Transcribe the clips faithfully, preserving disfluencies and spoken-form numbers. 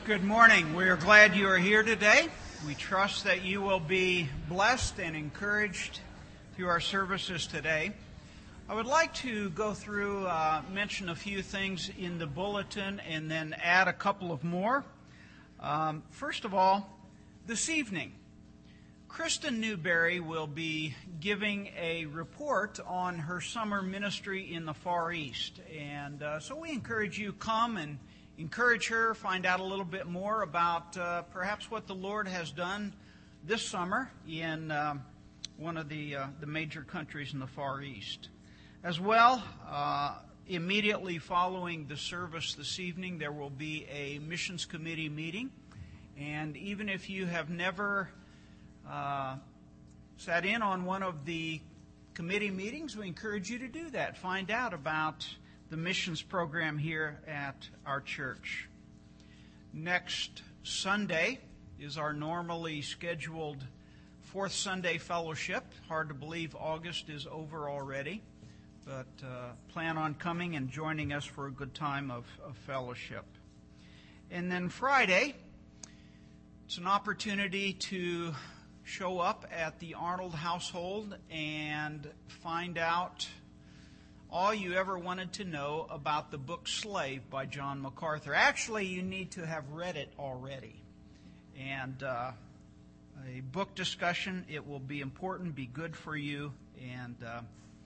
Good morning. We are glad you are here today. We trust that you will be blessed and encouraged through our services today. I would like to go through, uh, mention a few things in the bulletin and then add a couple of more. Um, first of all, this evening, Kristen Newberry will be giving a report on her summer ministry in the Far East. And uh, so we encourage you come and encourage her, find out a little bit more about uh, perhaps what the Lord has done this summer in um, one of the uh, the major countries in the Far East. As well, uh, immediately following the service this evening, there will be a missions committee meeting. And even if you have never uh, sat in on one of the committee meetings, we encourage you to do that. Find out about the missions program here at our church. Next Sunday is our normally scheduled fourth Sunday fellowship. Hard to believe August is over already, but uh, plan on coming and joining us for a good time of, of fellowship. And then Friday, it's an opportunity to show up at the Arnold household and find out all you ever wanted to know about the book Slave by John MacArthur. Actually, you need to have read it already. And uh, a book discussion, it will be important, be good for you. And uh,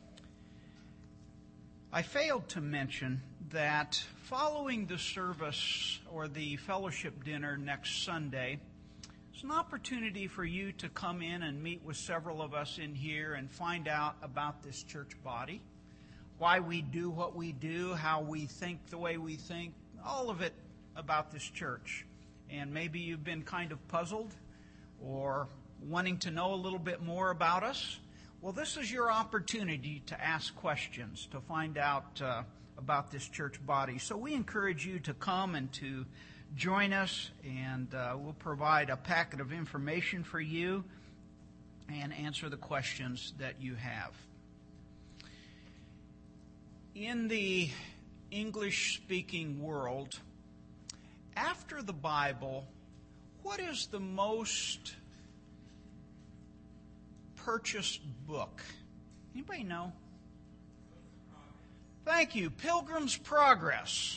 I failed to mention that following the service or the fellowship dinner next Sunday, it's an opportunity for you to come in and meet with several of us in here and find out about this church body. Why we do what we do, how we think the way we think, all of it about this church. And maybe you've been kind of puzzled or wanting to know a little bit more about us. Well, this is your opportunity to ask questions, to find out uh, about this church body. So we encourage you to come and to join us, and uh, we'll provide a packet of information for you and answer the questions that you have. In the English-speaking world, after the Bible, what is the most purchased book? Anybody know? Thank you. Pilgrim's Progress.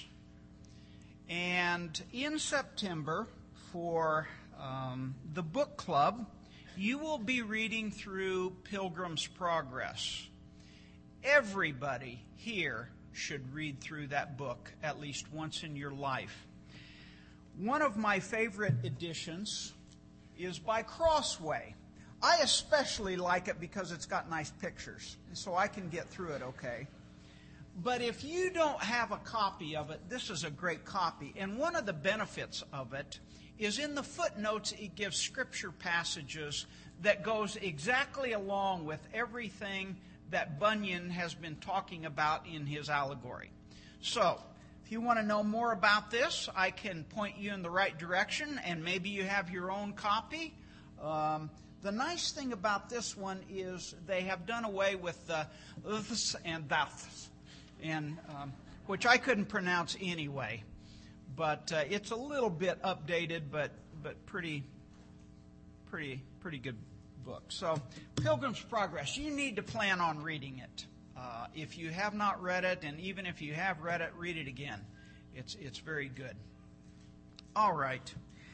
And in September, for um, the book club, you will be reading through Pilgrim's Progress. Everybody here should read through that book at least once in your life. One of my favorite editions is by Crossway. I especially like it because it's got nice pictures, so I can get through it okay. But if you don't have a copy of it, this is a great copy. And one of the benefits of it is in the footnotes, it gives scripture passages that goes exactly along with everything that Bunyan has been talking about in his allegory. So, if you want to know more about this, I can point you in the right direction, and maybe you have your own copy. Um, the nice thing about this one is they have done away with the ths and thous, and um, which I couldn't pronounce anyway. But uh, it's a little bit updated, but but pretty pretty pretty good book. So, Pilgrim's Progress, you need to plan on reading it. Uh, if you have not read it, and even if you have read it, read it again. It's it's very good. All right.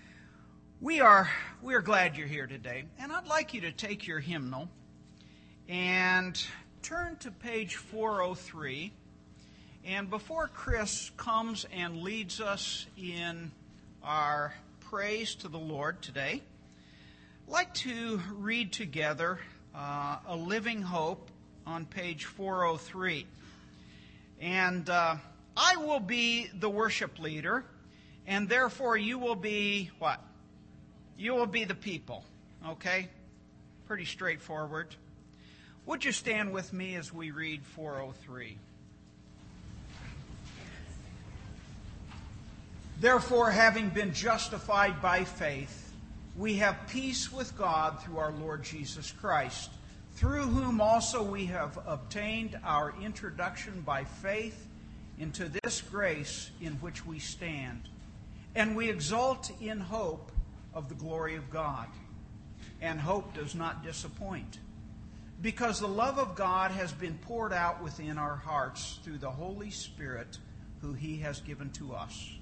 We are we are glad you're here today, and I'd like you to take your hymnal and turn to page four oh three. And before Chris comes and leads us in our praise to the Lord today, I'd like to read together uh, A Living Hope on page four oh three. And uh, I will be the worship leader, and therefore you will be what? You will be the people, okay? Pretty straightforward. Would you stand with me as we read four oh three? Therefore, having been justified by faith, we have peace with God through our Lord Jesus Christ, through whom also we have obtained our introduction by faith into this grace in which we stand, And we exult in hope of the glory of God. And hope does not disappoint, because the love of God has been poured out within our hearts through the Holy Spirit who He has given to us.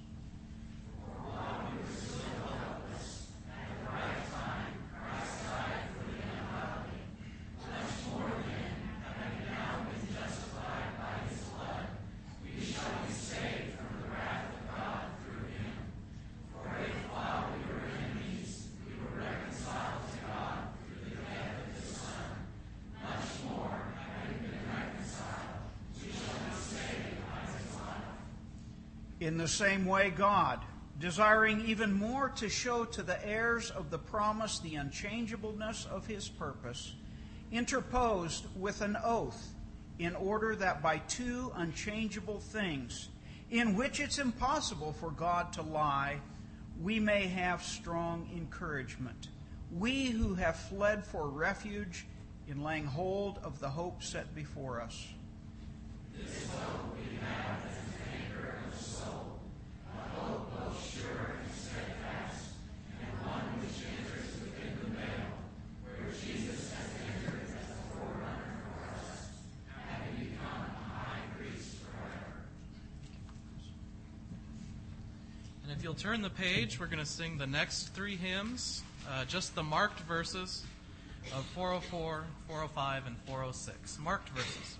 In the same way, God, desiring even more to show to the heirs of the promise the unchangeableness of His purpose, interposed with an oath, in order that by two unchangeable things, in which it's impossible for God to lie, we may have strong encouragement. We who have fled for refuge in laying hold of the hope set before us. This hope we have as an anchor of the soul, a hope both sure and steadfast, and one which enters within the veil, where Jesus has entered as the forerunner for us, having become a high priest forever. And if you'll turn the page, we're going to sing the next three hymns, uh, just the marked verses of four oh four, four oh five, and four oh six. Marked verses.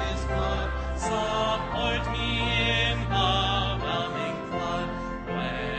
Support me in the whelming flood. When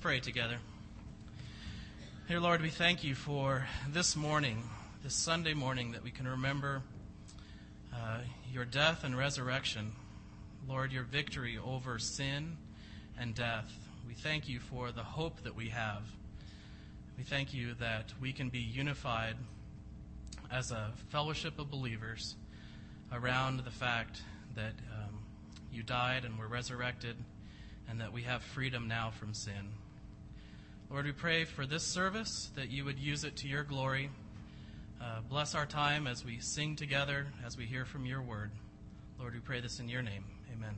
pray together. Dear Lord, we thank you for this morning, this Sunday morning, that we can remember uh, your death and resurrection. Lord, your victory over sin and death. We thank you for the hope that we have. We thank you that we can be unified as a fellowship of believers around the fact that um, you died and were resurrected, and that we have freedom now from sin. Lord, we pray for this service, that you would use it to your glory. Uh, bless our time as we sing together, as we hear from your word. Lord, we pray this in your name. Amen.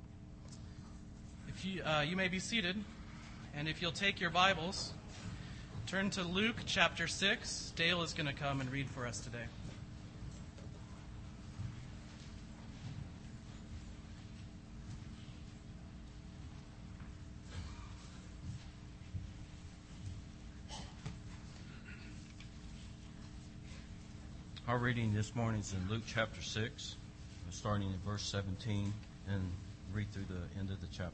If you, uh, you may be seated, and if you'll take your Bibles, turn to Luke chapter six. Dale is going to come and read for us today. Our reading this morning is in Luke chapter six, starting in verse seventeen, and read through the end of the chapter.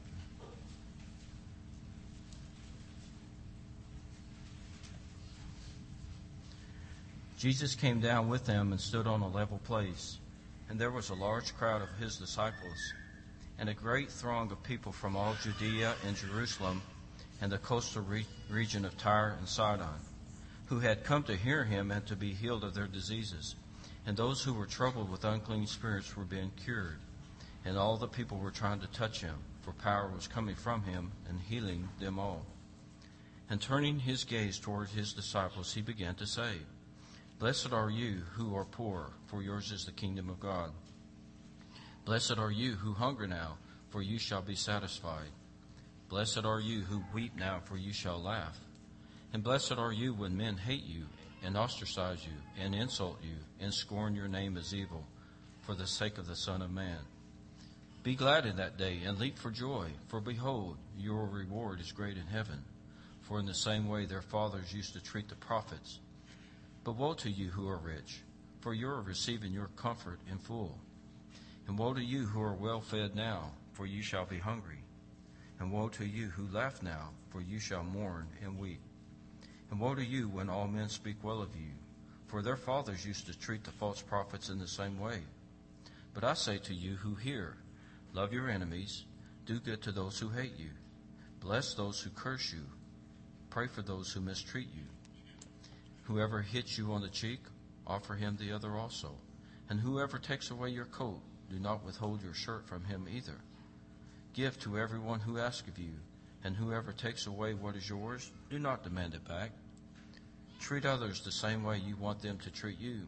Jesus came down with them and stood on a level place, and there was a large crowd of his disciples, and a great throng of people from all Judea and Jerusalem and the coastal re- region of Tyre and Sidon, who had come to hear him and to be healed of their diseases. And those who were troubled with unclean spirits were being cured. And all the people were trying to touch him, for power was coming from him and healing them all. And turning his gaze toward his disciples, he began to say, Blessed are you who are poor, for yours is the kingdom of God. Blessed are you who hunger now, for you shall be satisfied. Blessed are you who weep now, for you shall laugh. And blessed are you when men hate you, and ostracize you, and insult you, and scorn your name as evil, for the sake of the Son of Man. Be glad in that day, and leap for joy, for behold, your reward is great in heaven. For in the same way their fathers used to treat the prophets. But woe to you who are rich, for you are receiving your comfort in full. And woe to you who are well fed now, for you shall be hungry. And woe to you who laugh now, for you shall mourn and weep. And woe to you when all men speak well of you, for their fathers used to treat the false prophets in the same way. But I say to you who hear, love your enemies, do good to those who hate you, bless those who curse you, pray for those who mistreat you. Whoever hits you on the cheek, offer him the other also. And whoever takes away your coat, do not withhold your shirt from him either. Give to everyone who asks of you, and whoever takes away what is yours, do not demand it back. Treat others the same way you want them to treat you.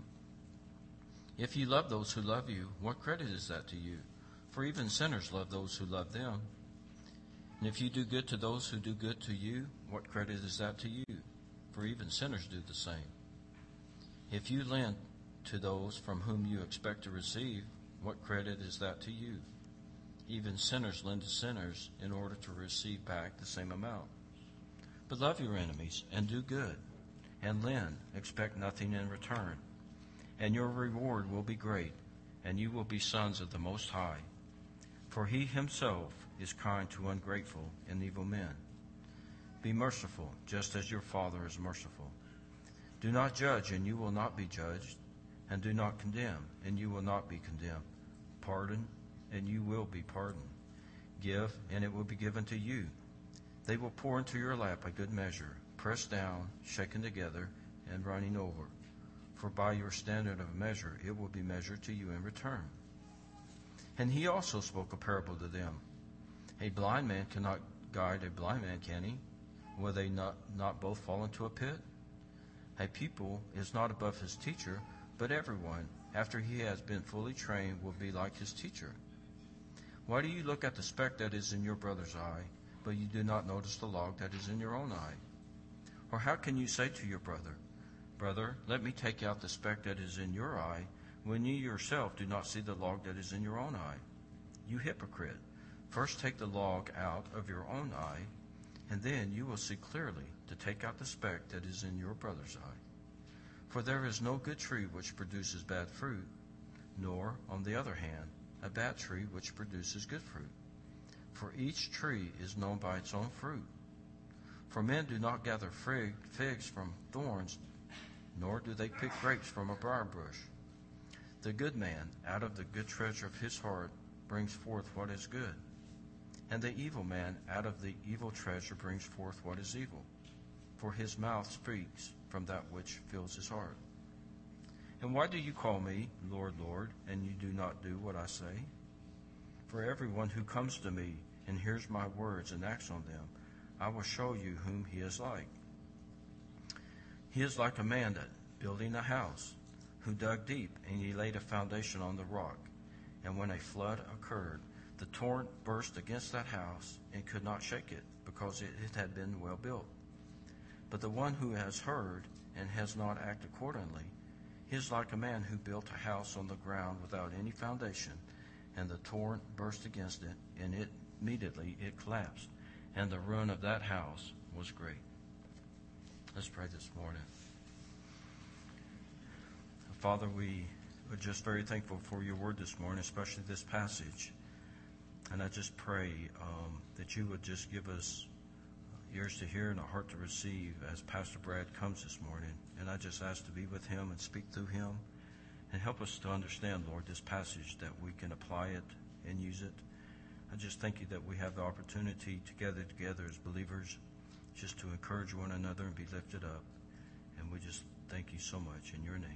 If you love those who love you, what credit is that to you? For even sinners love those who love them. And if you do good to those who do good to you, what credit is that to you? For even sinners do the same. If you lend to those from whom you expect to receive, what credit is that to you? Even sinners lend to sinners in order to receive back the same amount. But love your enemies and do good, and lend, expect nothing in return. And your reward will be great, and you will be sons of the Most High. For he himself is kind to ungrateful and evil men. Be merciful, just as your Father is merciful. Do not judge, and you will not be judged. And do not condemn, and you will not be condemned. Pardon, and you will be pardoned. Give, and it will be given to you. They will pour into your lap a good measure, pressed down, shaken together, and running over. For by your standard of measure it will be measured to you in return. And he also spoke a parable to them. A blind man cannot guide a blind man, can he? Will they not, not both fall into a pit? A pupil is not above his teacher, but everyone, after he has been fully trained, will be like his teacher. Why do you look at the speck that is in your brother's eye, but you do not notice the log that is in your own eye? Or how can you say to your brother, Brother, let me take out the speck that is in your eye, when you yourself do not see the log that is in your own eye? You hypocrite, first take the log out of your own eye, and then you will see clearly to take out the speck that is in your brother's eye. For there is no good tree which produces bad fruit, nor, on the other hand, a bad tree which produces good fruit. For each tree is known by its own fruit. For men do not gather fig, figs from thorns, nor do they pick grapes from a briar bush. The good man, out of the good treasure of his heart, brings forth what is good. And the evil man, out of the evil treasure, brings forth what is evil. For his mouth speaks from that which fills his heart. And why do you call me, Lord, Lord, and you do not do what I say? For everyone who comes to me and hears my words and acts on them, I will show you whom he is like. He is like a man that, building a house, who dug deep, and he laid a foundation on the rock. And when a flood occurred, the torrent burst against that house and could not shake it, because it, it had been well built. But the one who has heard and has not acted accordingly, he is like a man who built a house on the ground without any foundation, and the torrent burst against it, and it immediately it collapsed, and the ruin of that house was great. Let's pray this morning. Father, we are just very thankful for your word this morning, especially this passage. And I just pray um, that you would just give us ears to hear and a heart to receive as Pastor Brad comes this morning. And I just ask to be with him and speak through him and help us to understand, Lord, this passage, that we can apply it and use it. I just thank you that we have the opportunity to gather together as believers just to encourage one another and be lifted up. And we just thank you so much in your name.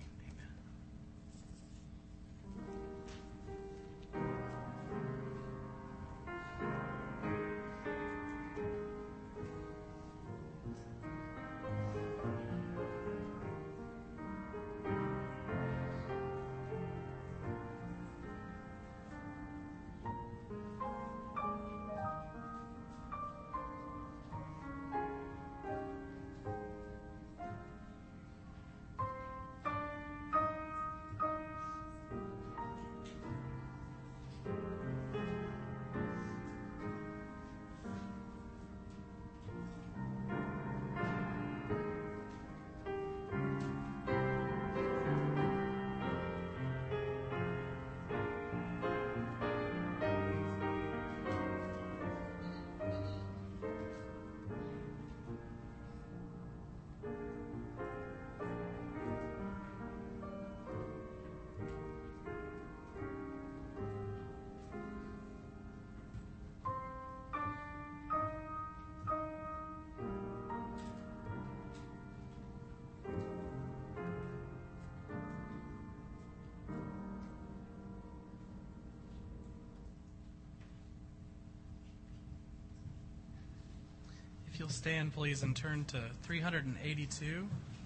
If you'll stand, please, and turn to three eighty-two.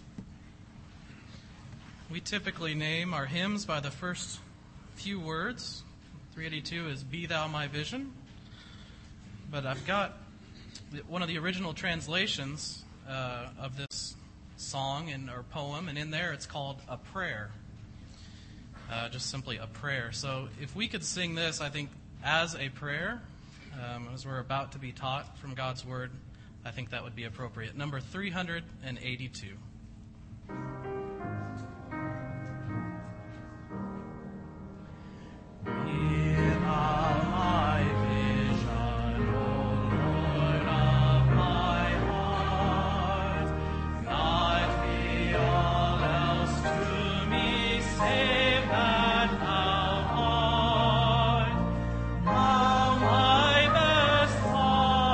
We typically name our hymns by the first few words. three eighty-two is Be Thou My Vision. But I've got one of the original translations uh, of this song and or poem, and in there it's called A Prayer. Uh, just simply a prayer. So if we could sing this, I think, as a prayer, um, as we're about to be taught from God's Word, I think that would be appropriate. Number three eighty-two.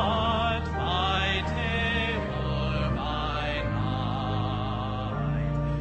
By day or by night.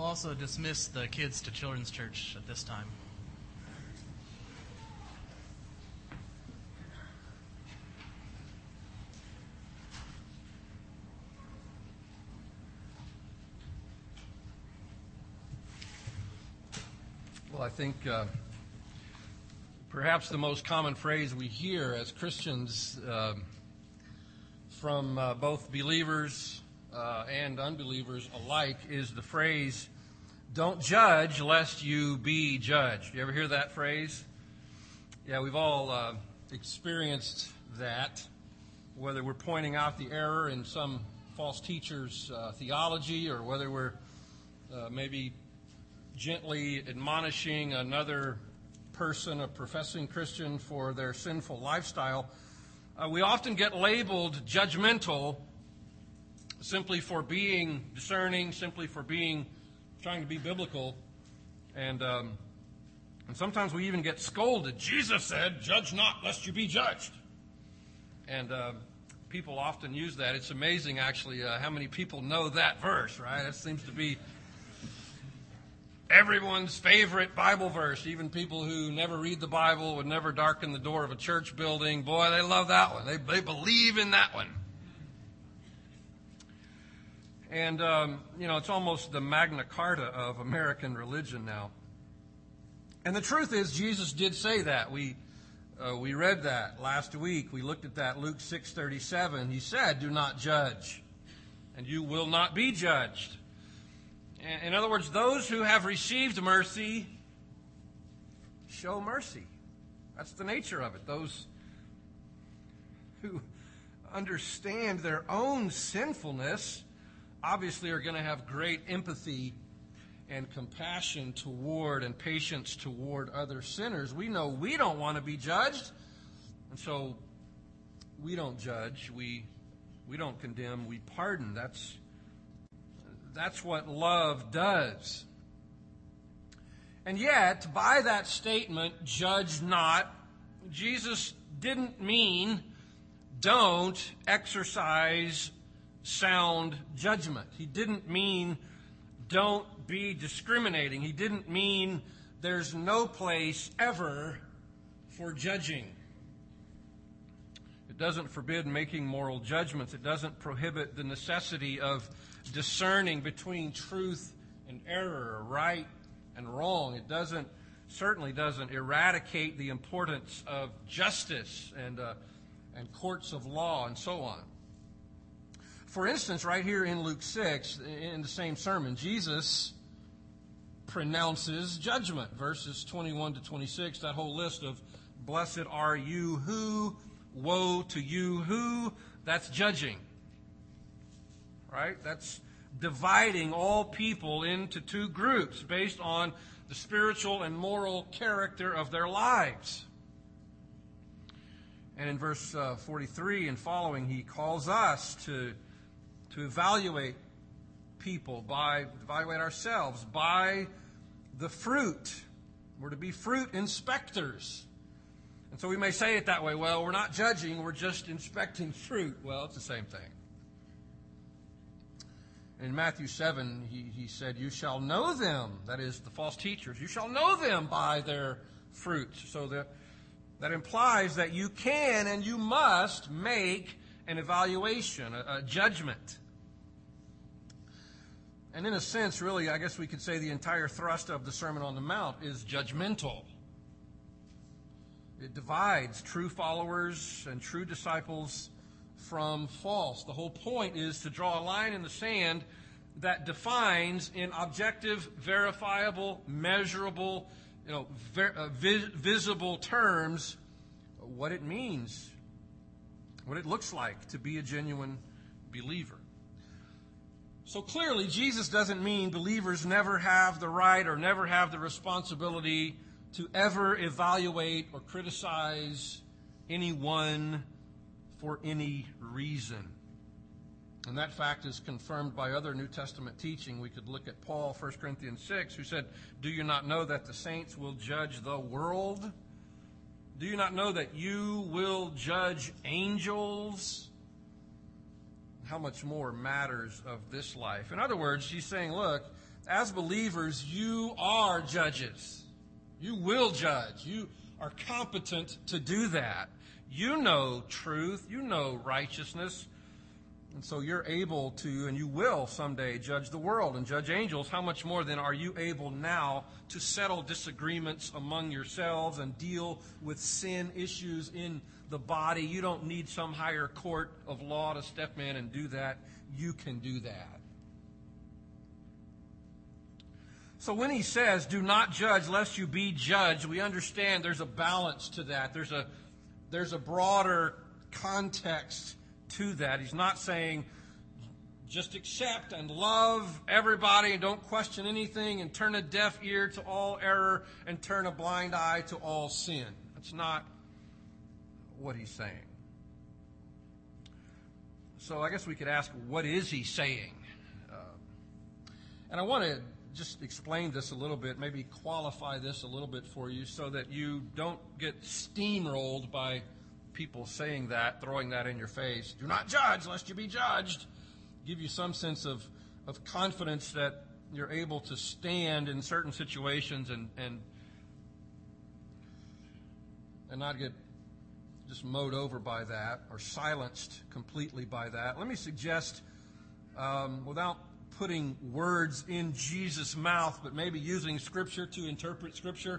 We'll also dismiss the kids to Children's Church at this time. Well, I think uh, perhaps the most common phrase we hear as Christians uh, from uh, both believers uh, and unbelievers alike is the phrase, "Don't judge lest you be judged." You ever hear that phrase? Yeah, we've all uh, experienced that, whether we're pointing out the error in some false teacher's uh, theology, or whether we're uh, maybe gently admonishing another person, a professing Christian, for their sinful lifestyle. Uh, we often get labeled judgmental simply for being discerning, simply for being trying to be biblical, and um, and sometimes we even get scolded. Jesus said, "Judge not, lest you be judged." And uh, people often use that. It's amazing, actually, uh, how many people know that verse, right? It seems to be everyone's favorite Bible verse. Even people who never read the Bible, would never darken the door of a church building. Boy, they love that one. They, they believe in that one. And, um, you know, it's almost the Magna Carta of American religion now. And the truth is, Jesus did say that. We uh, we read that last week. We looked at that, Luke six thirty-seven. He said, "Do not judge, and you will not be judged." In other words, those who have received mercy show mercy. That's the nature of it. Those who understand their own sinfulness obviously are going to have great empathy and compassion toward and patience toward other sinners. We know we don't want to be judged, and so we don't judge. We we don't condemn. We pardon. That's That's what love does. And yet, by that statement, "Judge not," Jesus didn't mean don't exercise sound judgment. He didn't mean don't be discriminating. He didn't mean there's no place ever for judging. It doesn't forbid making moral judgments. It doesn't prohibit the necessity of discerning between truth and error, right and wrong. It doesn't, certainly doesn't eradicate the importance of justice and uh, and courts of law and so on. For instance, right here in Luke six, in the same sermon, Jesus pronounces judgment. Verses twenty-one to twenty-six, that whole list of "Blessed are you who," "Woe to you who," that's judging. Right? That's dividing all people into two groups based on the spiritual and moral character of their lives. And in verse uh, forty-three and following, he calls us to, to evaluate people, by evaluate ourselves by the fruit. We're to be fruit inspectors. And so we may say it that way, well, we're not judging, we're just inspecting fruit. Well, it's the same thing. In Matthew seven, he, he said, "You shall know them," that is, the false teachers, "you shall know them by their fruits." So that, that implies that you can and you must make an evaluation, a, a judgment. And in a sense, really, I guess we could say the entire thrust of the Sermon on the Mount is judgmental. It divides true followers and true disciples from false. The whole point is to draw a line in the sand that defines in objective, verifiable, measurable, you know, ver- uh, vis- visible terms what it means, what it looks like to be a genuine believer. So clearly, Jesus doesn't mean believers never have the right or never have the responsibility to ever evaluate or criticize anyone for any reason. And that fact is confirmed by other New Testament teaching. We could look at Paul, First Corinthians six, who said, "Do you not know that the saints will judge the world? Do you not know that you will judge angels?" How much more matters of this life? In other words, he's saying, look, as believers, you are judges. You will judge. You are competent to do that. You know truth. You know righteousness. And so you're able to, and you will someday, judge the world and judge angels. How much more then are you able now to settle disagreements among yourselves and deal with sin issues in the body? You don't need some higher court of law to step in and do that. You can do that. So when he says, do not judge lest you be judged, we understand there's a balance to that. There's a, there's a broader context to that. He's not saying just accept and love everybody and don't question anything and turn a deaf ear to all error and turn a blind eye to all sin. That's not what he's saying. So I guess we could ask, what is he saying? Uh, and I want to just explain this a little bit, maybe qualify this a little bit for you so that you don't get steamrolled by people saying that, throwing that in your face. Do not judge lest you be judged. Give you some sense of, of confidence that you're able to stand in certain situations and, and, and not get just mowed over by that or silenced completely by that. Let me suggest, um, without putting words in Jesus' mouth, but maybe using Scripture to interpret Scripture,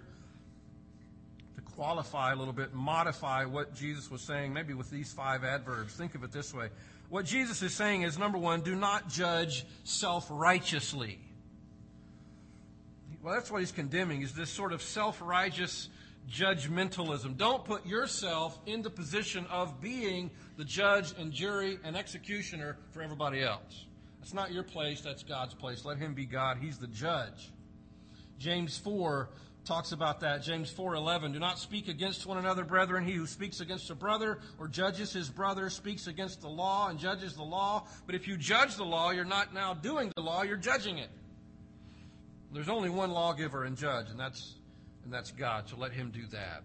to qualify a little bit, modify what Jesus was saying, maybe with these five adverbs. Think of it this way. What Jesus is saying is, number one, do not judge self-righteously. Well, that's what he's condemning, is this sort of self-righteous judgmentalism. Don't put yourself in the position of being the judge and jury and executioner for everybody else. That's not your place, that's God's place. Let him be God. He's the judge. James four talks about that. James four eleven, do not speak against one another, brethren. He who speaks against a brother or judges his brother speaks against the law and judges the law. But if you judge the law, you're not now doing the law, you're judging it. There's only one lawgiver and judge, and that's and that's God, so let him do that.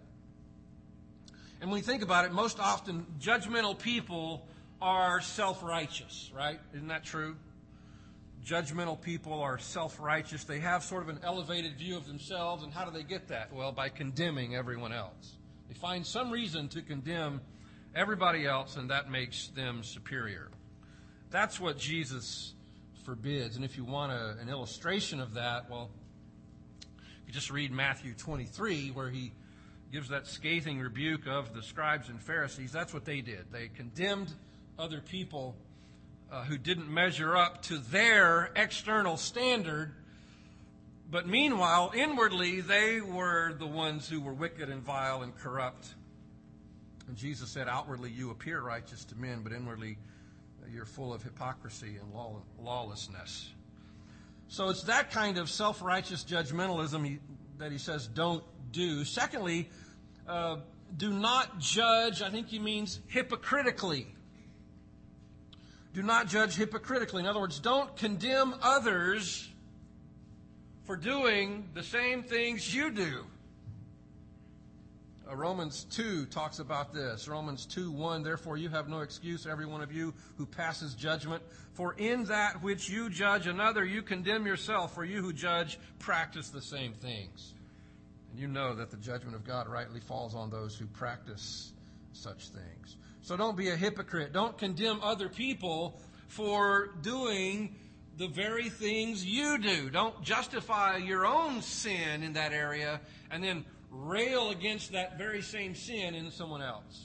And when you think about it, most often judgmental people are self-righteous, right? Isn't that true? Judgmental people are self-righteous. They have sort of an elevated view of themselves, and how do they get that? Well, by condemning everyone else. They find some reason to condemn everybody else, and that makes them superior. That's what Jesus forbids. And if you want a, an illustration of that, well, you just read Matthew twenty-three, where he gives that scathing rebuke of the scribes and Pharisees. That's what they did. They condemned other people uh, who didn't measure up to their external standard, but meanwhile, inwardly, they were the ones who were wicked and vile and corrupt. And Jesus said, outwardly you appear righteous to men, but inwardly you're full of hypocrisy and law- lawlessness. So it's that kind of self-righteous judgmentalism he, that he says don't do. Secondly, uh, do not judge, I think he means hypocritically. Do not judge hypocritically. In other words, don't condemn others for doing the same things you do. Uh, Romans two talks about this. Romans two one, therefore you have no excuse, every one of you who passes judgment. For in that which you judge another, you condemn yourself. For you who judge practice the same things. And you know that the judgment of God rightly falls on those who practice such things. So don't be a hypocrite. Don't condemn other people for doing the very things you do. Don't justify your own sin in that area and then rail against that very same sin in someone else.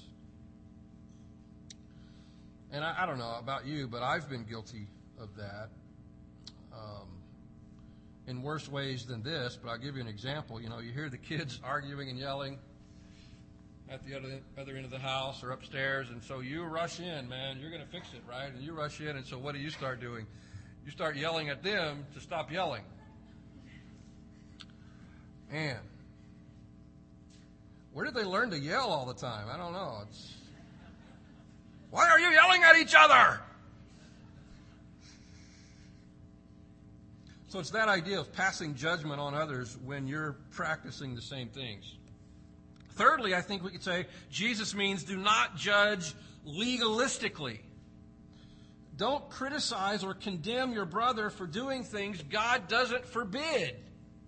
And I, I don't know about you, but I've been guilty of that um, in worse ways than this. But I'll give you an example. You know, you hear the kids arguing and yelling at the other, other end of the house or upstairs, and so you rush in, man, you're going to fix it, right? And you rush in, and so what do you start doing? You start yelling at them to stop yelling. And where did they learn to yell all the time? I don't know. It's, why are you yelling at each other? So it's that idea of passing judgment on others when you're practicing the same things. Thirdly, I think we could say Jesus means do not judge legalistically. don't criticize or condemn your brother for doing things God doesn't forbid.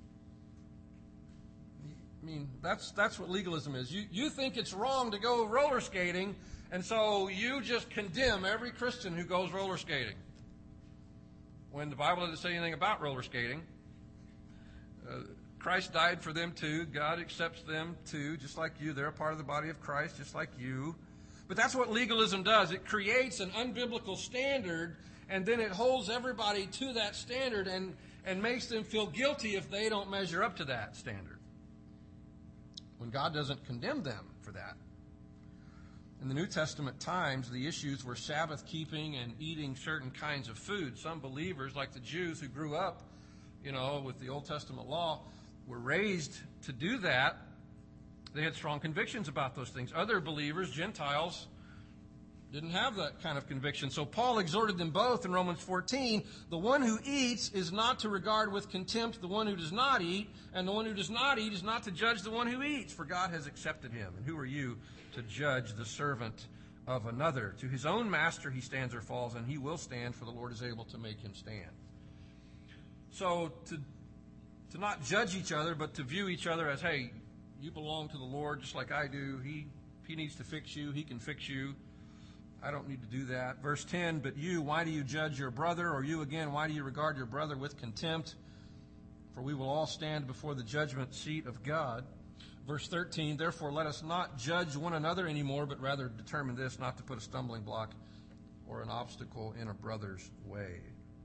I mean, that's that's what legalism is. You, you think it's wrong to go roller skating, and so you just condemn every Christian who goes roller skating. When the Bible doesn't say anything about roller skating. Uh, Christ died for them too. God accepts them too, just like you. They're a part of the body of Christ, just like you. But that's what legalism does. It creates an unbiblical standard, and then it holds everybody to that standard and, and makes them feel guilty if they don't measure up to that standard, when God doesn't condemn them for that. In the New Testament times, the issues were Sabbath keeping and eating certain kinds of food. Some believers, like the Jews who grew up, you know, with the Old Testament law, were raised to do that. They had strong convictions about those things. Other believers, Gentiles, didn't have that kind of conviction. So Paul exhorted them both in Romans fourteen. The one who eats is not to regard with contempt the one who does not eat, and the one who does not eat is not to judge the one who eats, for God has accepted him. And who are you to judge the servant of another? To his own master he stands or falls, and he will stand, for the Lord is able to make him stand. So to, to not judge each other, but to view each other as, hey, you belong to the Lord just like I do. He, he needs to fix you. He can fix you. I don't need to do that. Verse ten, but you, why do you judge your brother? Or you again, why do you regard your brother with contempt? For we will all stand before the judgment seat of God. Verse thirteen, therefore let us not judge one another anymore, but rather determine this, not to put a stumbling block or an obstacle in a brother's way.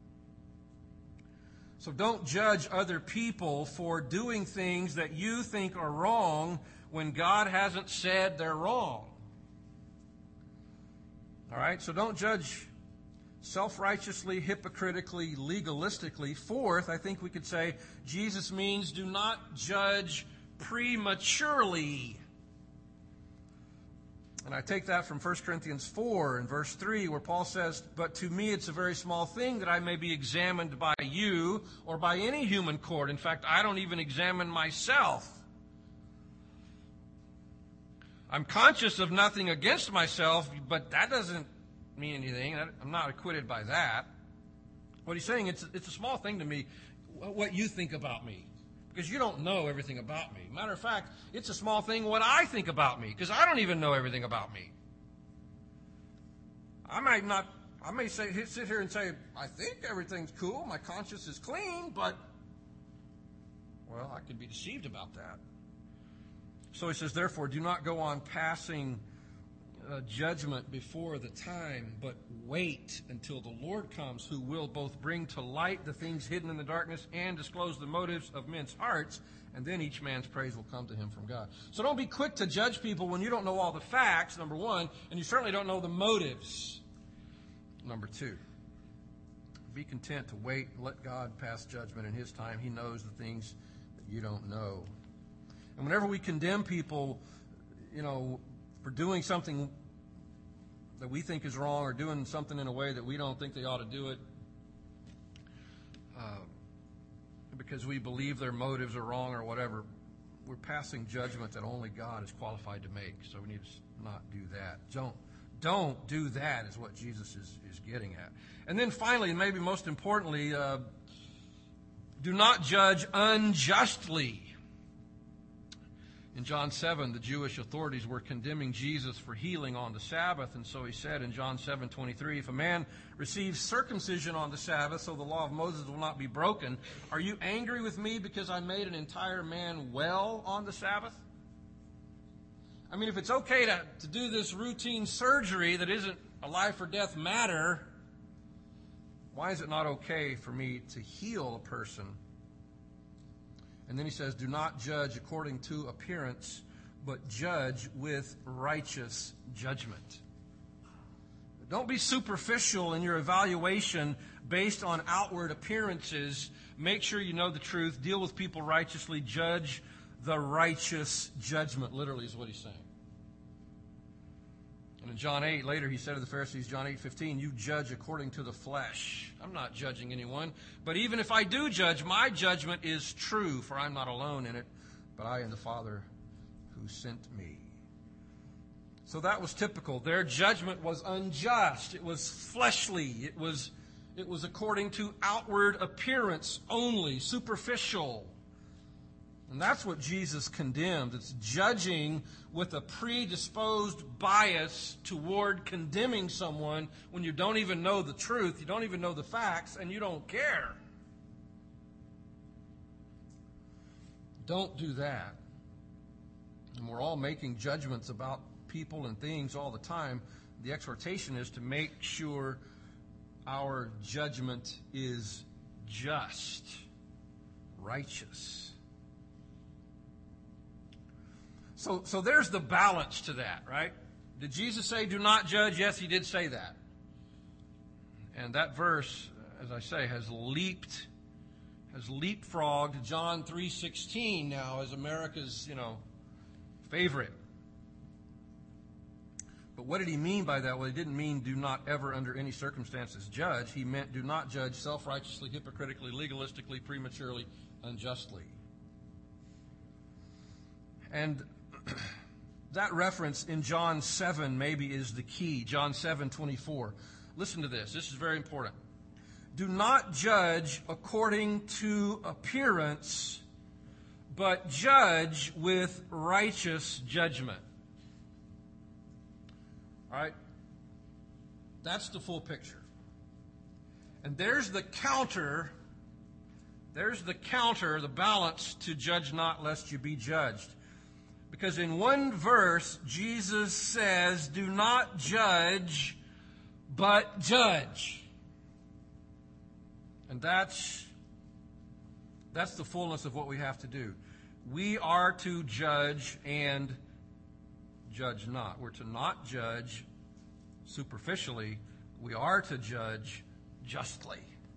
So don't judge other people for doing things that you think are wrong when God hasn't said they're wrong. All right? So don't judge self-righteously, hypocritically, legalistically. Fourth, I think we could say Jesus means do not judge prematurely. And I take that from First Corinthians four and verse three, where Paul says, but to me it's a very small thing that I may be examined by you or by any human court. In fact, I don't even examine myself. I'm conscious of nothing against myself, but that doesn't mean anything. I'm not acquitted by that. What he's saying, it's, it's a small thing to me, what you think about me. Because you don't know everything about me. Matter of fact, it's a small thing what I think about me, because I don't even know everything about me. I might not, I may say, sit here and say, I think everything's cool, my conscience is clean, but, well, I could be deceived about that. So he says, therefore, do not go on passing uh, judgment before the time, but wait until the Lord comes, who will both bring to light the things hidden in the darkness and disclose the motives of men's hearts, and then each man's praise will come to him from God. So don't be quick to judge people when you don't know all the facts, number one, and you certainly don't know the motives, number two. Be content to wait and let God pass judgment in his time. He knows the things that you don't know. And whenever we condemn people, you know, for doing something that we think is wrong or doing something in a way that we don't think they ought to do it, uh, because we believe their motives are wrong or whatever, we're passing judgment that only God is qualified to make. So we need to not do that. Don't, don't do that is what Jesus is, is getting at. And then finally, and maybe most importantly, uh, do not judge unjustly. In John seven, the Jewish authorities were condemning Jesus for healing on the Sabbath, and so he said in John seven twenty-three, if a man receives circumcision on the Sabbath, so the law of Moses will not be broken, are you angry with me because I made an entire man well on the Sabbath? I mean, if it's okay to, to do this routine surgery that isn't a life or death matter, why is it not okay for me to heal a person? And then he says, do not judge according to appearance, but judge with righteous judgment. Don't be superficial in your evaluation based on outward appearances. Make sure you know the truth. Deal with people righteously. Judge the righteous judgment, literally is what he's saying. And in John eight, later he said to the Pharisees, John eight fifteen, you judge according to the flesh. I'm not judging anyone. But even if I do judge, my judgment is true, for I'm not alone in it, but I and the Father who sent me. So that was typical. Their judgment was unjust. It was fleshly. It was, it was according to outward appearance only, superficial. And that's what Jesus condemned. It's judging with a predisposed bias toward condemning someone when you don't even know the truth, you don't even know the facts, and you don't care. Don't do that. And we're all making judgments about people and things all the time. The exhortation is to make sure our judgment is just, righteous. So, so there's the balance to that, right? Did Jesus say, do not judge? Yes, he did say that. And that verse, as I say, has leaped, has leapfrogged John three sixteen now as America's, you know, favorite. But what did he mean by that? Well, he didn't mean do not ever under any circumstances judge. He meant do not judge self-righteously, hypocritically, legalistically, prematurely, unjustly. And that reference in John seven maybe is the key. John seven twenty-four. Listen to this. This is very important. Do not judge according to appearance, but judge with righteous judgment. All right? That's the full picture. And there's the counter. There's the counter, the balance to judge not lest you be judged. Because in one verse, Jesus says, do not judge, but judge. And that's, that's the fullness of what we have to do. We are to judge and judge not. We're to not judge superficially. We are to judge justly.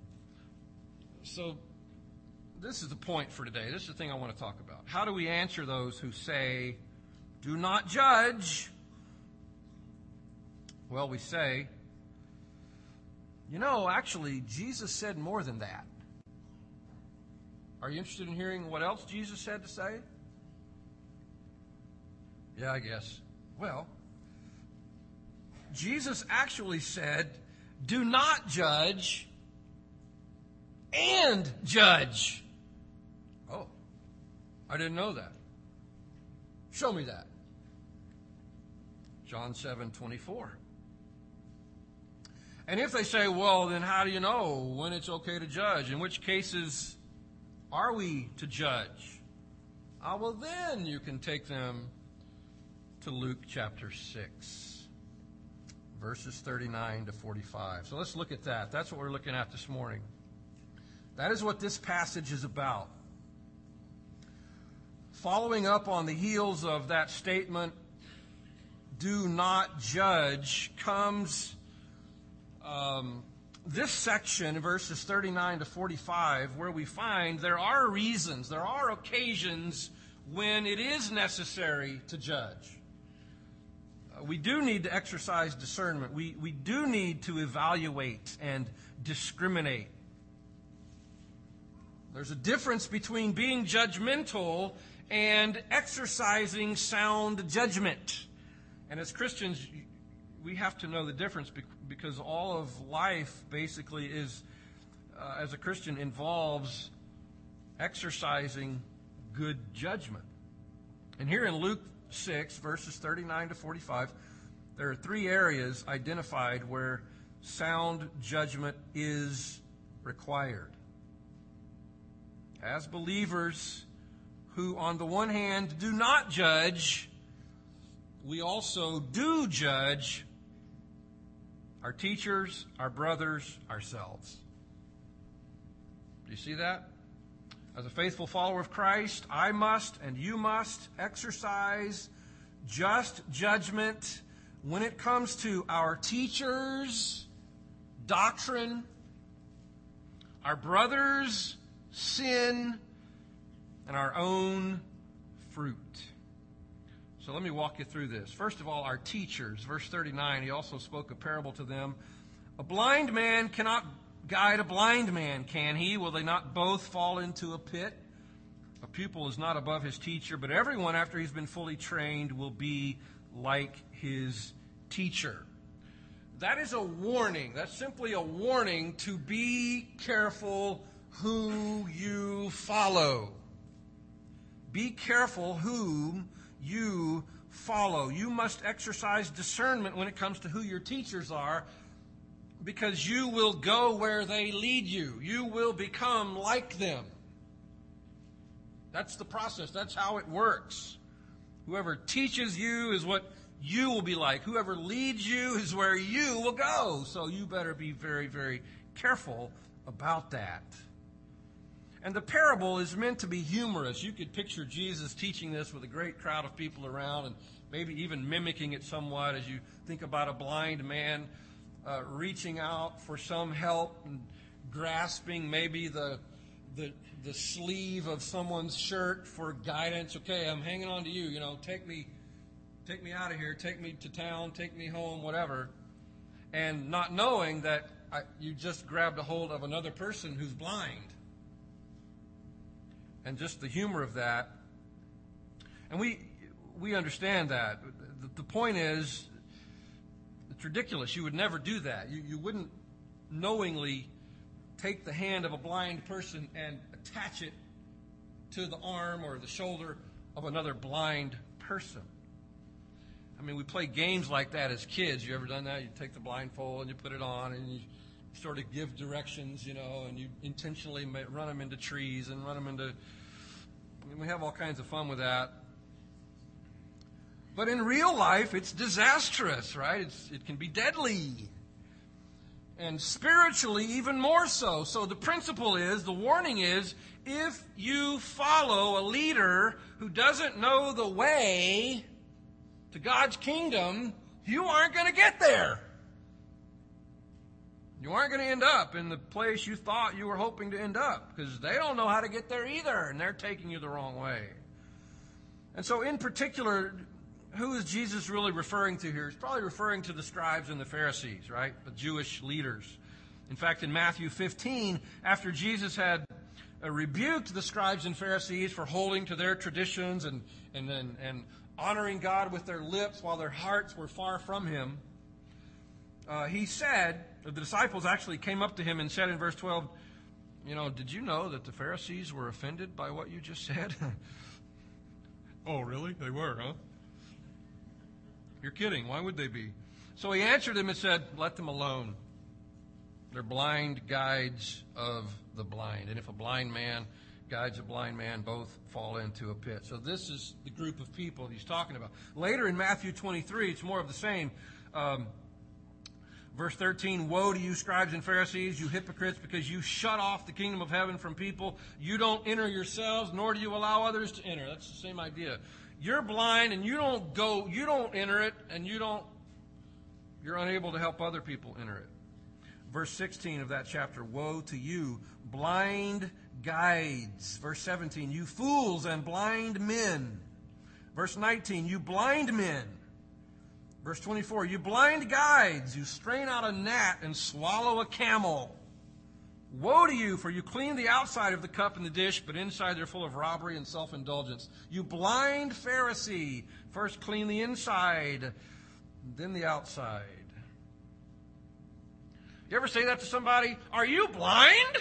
So this is the point for today. This is the thing I want to talk about. How do we answer those who say, do not judge? Well, we say, you know, actually, Jesus said more than that. Are you interested in hearing what else Jesus had to say? Yeah, I guess. Well, Jesus actually said, do not judge and judge. Oh, I didn't know that. Show me that. John seven twenty-four. And if they say, well, then how do you know when it's okay to judge? In which cases are we to judge? Ah, well, then you can take them to Luke chapter six, verses thirty-nine to forty-five. So let's look at that. That's what we're looking at this morning. That is what this passage is about. Following up on the heels of that statement, do not judge, comes um, this section, verses thirty-nine to forty-five, where we find there are reasons, there are occasions when it is necessary to judge. Uh, we do need to exercise discernment. We, we do need to evaluate and discriminate. There's a difference between being judgmental and exercising sound judgment. And as Christians, we have to know the difference because all of life basically is, uh, as a Christian, involves exercising good judgment. And here in Luke six, verses thirty-nine to forty-five, there are three areas identified where sound judgment is required. As believers who, on the one hand, do not judge, we also do judge our teachers, our brothers, ourselves. Do you see that? As a faithful follower of Christ, I must and you must exercise just judgment when it comes to our teachers' doctrine, our brothers' sin, and our own fruit. So let me walk you through this. First of all, our teachers. Verse thirty-nine, he also spoke a parable to them. A blind man cannot guide a blind man, can he? Will they not both fall into a pit? A pupil is not above his teacher, but everyone after he's been fully trained will be like his teacher. That is a warning. That's simply a warning to be careful who you follow. Be careful whom you follow. You must exercise discernment when it comes to who your teachers are, because you will go where they lead you. You will become like them. That's the process. That's how it works. Whoever teaches you is what you will be like. Whoever leads you is where you will go. So you better be very, very careful about that. And the parable is meant to be humorous. You could picture Jesus teaching this with a great crowd of people around, and maybe even mimicking it somewhat as you think about a blind man uh, reaching out for some help and grasping maybe the, the the sleeve of someone's shirt for guidance. Okay, I'm hanging on to you. You know, take me, take me out of here. Take me to town. Take me home. Whatever. And not knowing that I, you just grabbed a hold of another person who's blind. And just the humor of that. And we we understand that. The, the point is, it's ridiculous. You would never do that. You, you wouldn't knowingly take the hand of a blind person and attach it to the arm or the shoulder of another blind person. I mean, we play games like that as kids. You ever done that? You take the blindfold and you put it on and you sort of give directions, you know, and you intentionally run them into trees and run them into... I mean, we have all kinds of fun with that. But in real life, it's disastrous, right? It's, it can be deadly. And spiritually, even more so. So the principle is, the warning is, if you follow a leader who doesn't know the way to God's kingdom, you aren't going to get there. You aren't going to end up in the place you thought you were hoping to end up, because they don't know how to get there either, and they're taking you the wrong way. And so in particular, who is Jesus really referring to here? He's probably referring to the scribes and the Pharisees, right? The Jewish leaders. In fact, in Matthew fifteen, after Jesus had uh, rebuked the scribes and Pharisees for holding to their traditions and, and, and, and honoring God with their lips while their hearts were far from Him, uh, He said, the disciples actually came up to Him and said in verse twelve, you know, did you know that the Pharisees were offended by what you just said? Oh, really? They were, huh? You're kidding. Why would they be? So He answered them and said, let them alone. They're blind guides of the blind. And if a blind man guides a blind man, both fall into a pit. So this is the group of people He's talking about. Later in Matthew twenty-three, it's more of the same. Um, verse thirteen, woe to you, scribes and Pharisees, you hypocrites, because you shut off the kingdom of heaven from people. You don't enter yourselves, nor do you allow others to enter. That's the same idea. You're blind and you don't go, you don't enter it, and you don't, you're unable to help other people enter it. Verse sixteen of that chapter, woe to you, blind guides. Verse seventeen, you fools and blind men. Verse nineteen, you blind men. Verse twenty-four, you blind guides, you strain out a gnat and swallow a camel. Woe to you, for you clean the outside of the cup and the dish, but inside they're full of robbery and self-indulgence. You blind Pharisee, first clean the inside, then the outside. You ever say that to somebody? Are you blind?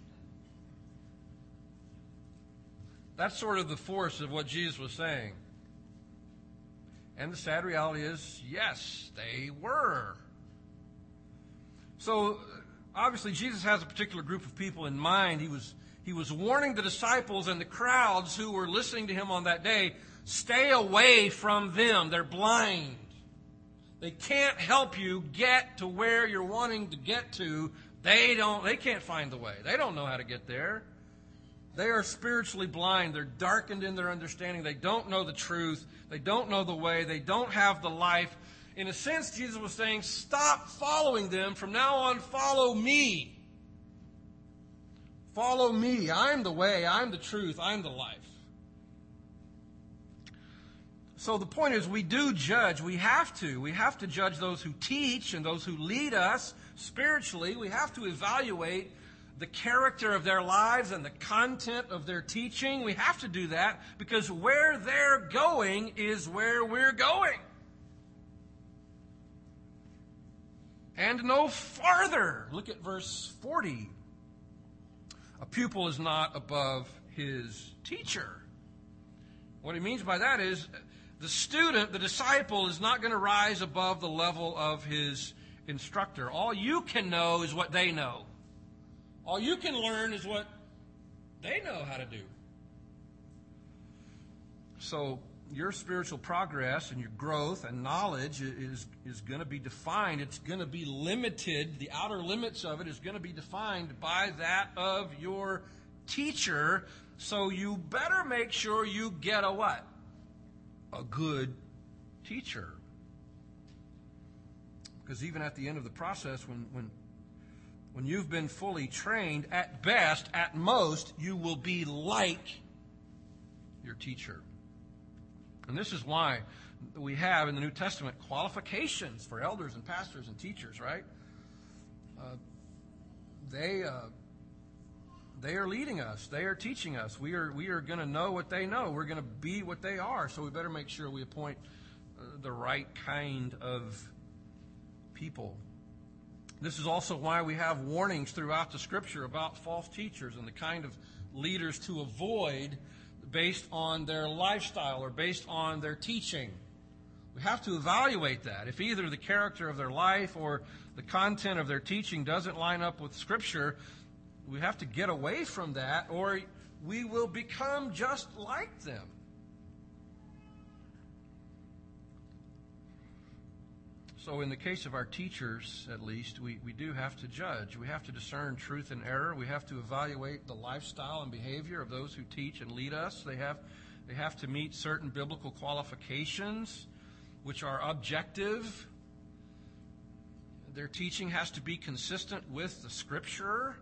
That's sort of the force of what Jesus was saying. And the sad reality is, yes, they were. So, obviously, Jesus has a particular group of people in mind. He was, he was warning the disciples and the crowds who were listening to Him on that day, stay away from them. They're blind. They can't help you get to where you're wanting to get to. They don't, they can't find the way. They don't know how to get there. They are spiritually blind. They're darkened in their understanding. They don't know the truth. They don't know the way. They don't have the life. In a sense, Jesus was saying, stop following them. From now on, follow me. Follow me. I'm the way. I'm the truth. I'm the life. So the point is, we do judge. We have to. We have to judge those who teach and those who lead us spiritually. We have to evaluate the character of their lives and the content of their teaching. We have to do that because where they're going is where we're going. and no farther. Look at verse forty. A pupil is not above his teacher. What he means by that is the student, the disciple, is not going to rise above the level of his instructor. All you can know is what they know. All you can learn is what they know how to do. So your spiritual progress and your growth and knowledge is, is going to be defined. It's going to be limited. The outer limits of it is going to be defined by that of your teacher. So you better make sure you get a what? A good teacher. Because even at the end of the process, when, when, when you've been fully trained, at best, at most, you will be like your teacher. And this is why we have in the New Testament qualifications for elders and pastors and teachers, right? Uh, they uh, they are leading us. They are teaching us. We are we are going to know what they know. We're going to be what they are. So we better make sure we appoint uh, the right kind of people. This is also why we have warnings throughout the Scripture about false teachers and the kind of leaders to avoid based on their lifestyle or based on their teaching. We have to evaluate that. If either the character of their life or the content of their teaching doesn't line up with Scripture, we have to get away from that, or we will become just like them. So in the case of our teachers, at least, we, we do have to judge. We have to discern truth and error. We have to evaluate the lifestyle and behavior of those who teach and lead us. They have, they have to meet certain biblical qualifications, which are objective. Their teaching has to be consistent with the Scripture.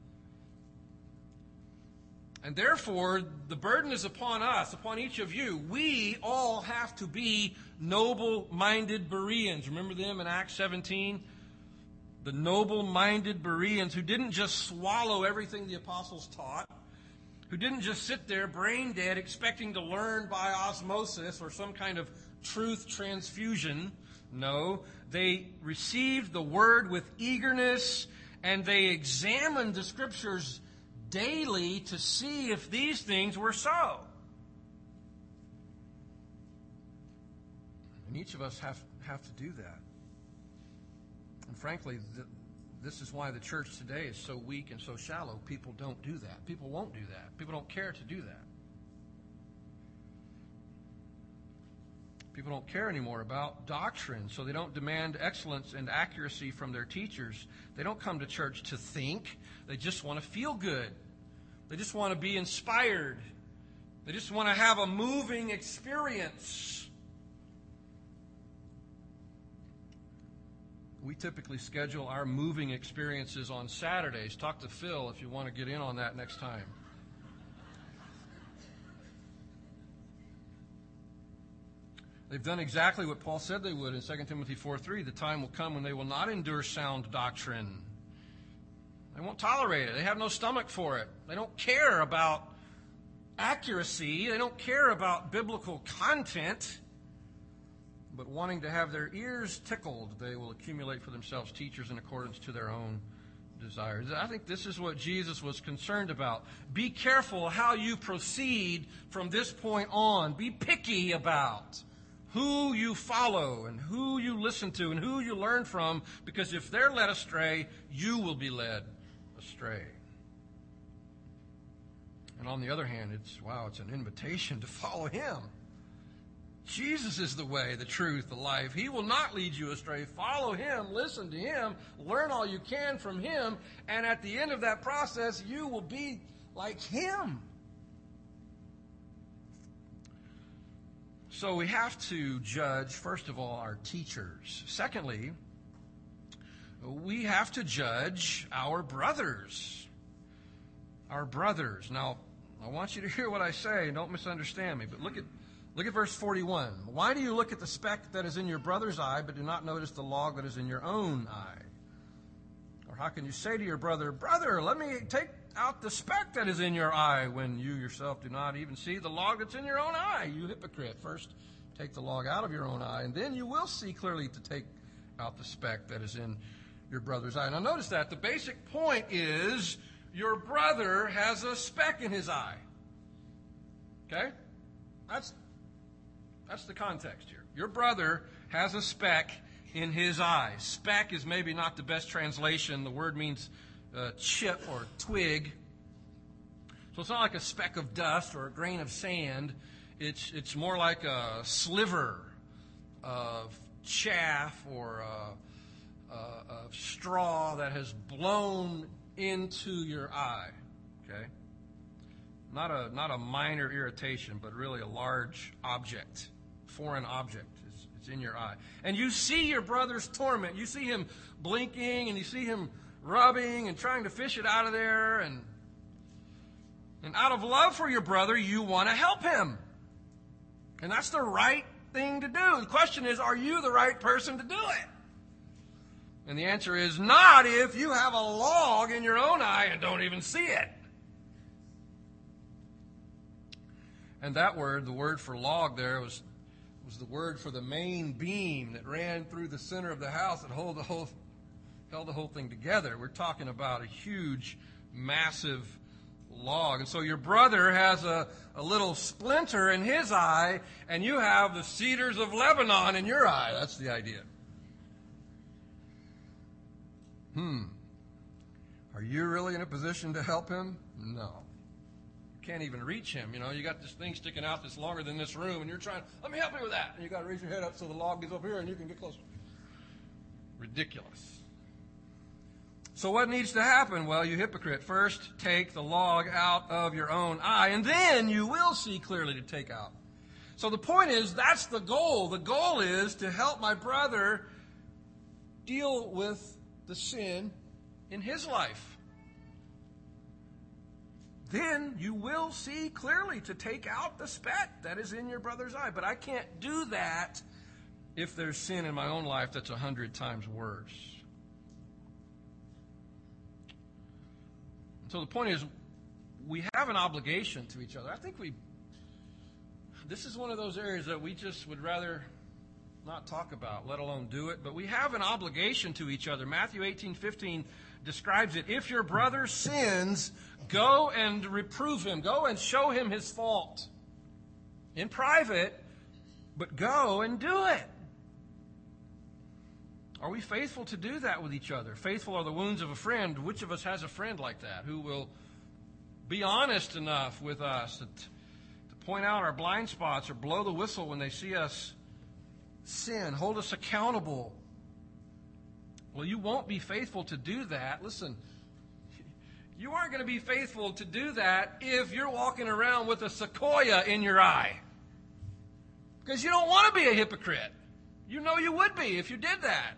And therefore, the burden is upon us, upon each of you. We all have to be noble-minded Bereans. Remember them in Acts seventeen? The noble-minded Bereans who didn't just swallow everything the apostles taught, who didn't just sit there brain dead expecting to learn by osmosis or some kind of truth transfusion. No, they received the Word with eagerness, and they examined the Scriptures daily to see if these things were so. And each of us have, have to do that. And frankly, th- this is why the church today is so weak and so shallow. People don't do that. People won't do that. People don't care to do that. People don't care anymore about doctrine, so they don't demand excellence and accuracy from their teachers. They don't come to church to think. They just want to feel good. They just want to be inspired. They just want to have a moving experience. We typically schedule our moving experiences on Saturdays. Talk to Phil if you want to get in on that next time. They've done exactly what Paul said they would in Second Timothy four three. The time will come when they will not endure sound doctrine. They won't tolerate it. They have no stomach for it. They don't care about accuracy. They don't care about biblical content. But wanting to have their ears tickled, they will accumulate for themselves teachers in accordance to their own desires. I think this is what Jesus was concerned about. Be careful how you proceed from this point on. Be picky about who you follow and who you listen to and who you learn from, because if they're led astray, you will be led astray. And on the other hand, it's, wow, it's an invitation to follow Him. Jesus is the way, the truth, the life. He will not lead you astray. Follow Him, listen to Him, learn all you can from Him, and at the end of that process, you will be like Him. So we have to judge, first of all, our teachers. Secondly, we have to judge our brothers. Our brothers. Now, I want you to hear what I say, and don't misunderstand me, but look at look at verse forty-one. Why do you look at the speck that is in your brother's eye, but do not notice the log that is in your own eye? Or how can you say to your brother, Brother, let me take out the speck that is in your eye, when you yourself do not even see the log that's in your own eye? You hypocrite. First, take the log out of your own eye, and then you will see clearly to take out the speck that is in your brother's eye. Now notice that. The basic point is your brother has a speck in his eye. Okay? That's, that's the context here. Your brother has a speck in his eye. Speck is maybe not the best translation. The word means uh, chip or twig. So it's not like a speck of dust or a grain of sand. It's, it's more like a sliver of chaff or uh, uh, of straw that has blown into your eye. Okay? Not a not a minor irritation, but really a large object, foreign object. It's, it's in your eye. And you see your brother's torment. You see him blinking, and you see him rubbing and trying to fish it out of there. And, and out of love for your brother, you want to help him. And that's the right thing to do. The question is, are you the right person to do it? And the answer is not if you have a log in your own eye and don't even see it. And that word, the word for log there, was, was the word for the main beam that ran through the center of the house that hold the whole, held the whole thing together. We're talking about a huge, massive log. And so your brother has a, a little splinter in his eye, and you have the cedars of Lebanon in your eye. That's the idea. Hmm. Are you really in a position to help him? No. Can't even reach him. You know, you got this thing sticking out that's longer than this room, and you're trying, let me help you with that. And you got to raise your head up so the log gets up here and you can get closer. Ridiculous. So what needs to happen? Well, you hypocrite, first take the log out of your own eye, and then you will see clearly to take out. So the point is, that's the goal. The goal is to help my brother deal with the sin in his life. Then you will see clearly to take out the speck that is in your brother's eye. But I can't do that if there's sin in my own life that's a hundred times worse. So the point is, we have an obligation to each other. I think we, this is one of those areas that we just would rather not talk about, let alone do it. But we have an obligation to each other. Matthew eighteen fifteen describes it. If your brother sins, go and reprove him. Go and show him his fault in private, but go and do it. Are we faithful to do that with each other? Faithful are the wounds of a friend. Which of us has a friend like that who will be honest enough with us to, to point out our blind spots or blow the whistle when they see us sin, hold us accountable? Well, you won't be faithful to do that. Listen, you aren't going to be faithful to do that if you're walking around with a sequoia in your eye. Because you don't want to be a hypocrite. You know you would be if you did that.